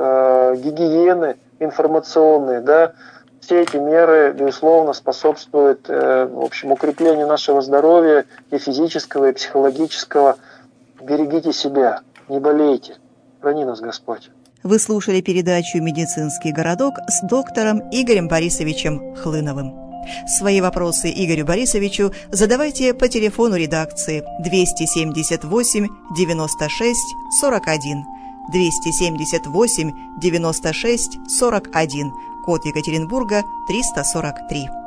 гигиены информационной. Да. Все эти меры, безусловно, способствуют в общем, укреплению нашего здоровья и физического, и психологического. Берегите себя, не болейте. Храни нас Господь. Вы слушали передачу «Медицинский городок» с доктором Игорем Борисовичем Хлыновым. Свои вопросы Игорю Борисовичу задавайте по телефону редакции двести семьдесят восемь девяносто шесть сорок один, двести семьдесят восемь девяносто шесть сорок один, код Екатеринбурга триста сорок три.